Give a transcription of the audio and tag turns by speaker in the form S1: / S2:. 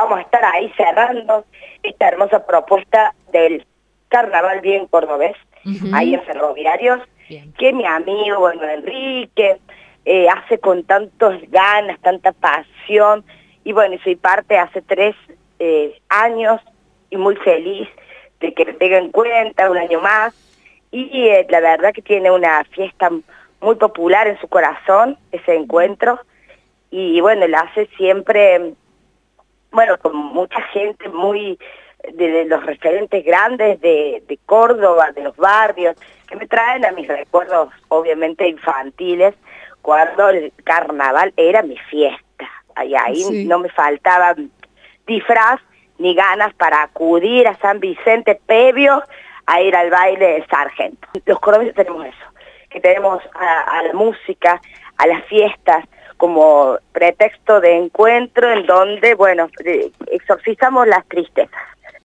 S1: vamos a estar ahí cerrando esta hermosa propuesta del Carnaval Bien Cordobés, ahí en Ferroviarios, que mi amigo, bueno, Enrique, hace con tantas ganas, tanta pasión, y bueno, soy parte hace 3 años, y muy feliz de que me tenga en cuenta un año más, y la verdad que tiene una fiesta muy popular en su corazón, ese encuentro, y bueno, la hace siempre, bueno, con mucha gente muy de los referentes grandes de Córdoba, de los barrios, que me traen a mis recuerdos, obviamente, infantiles, cuando el carnaval era mi fiesta. Y ahí no me faltaba disfraz ni ganas para acudir a San Vicente Pebio a ir al baile de Sargento. Los cordobeses tenemos eso, que tenemos a la música, a las fiestas, como pretexto de encuentro en donde, bueno, exorcizamos las tristezas.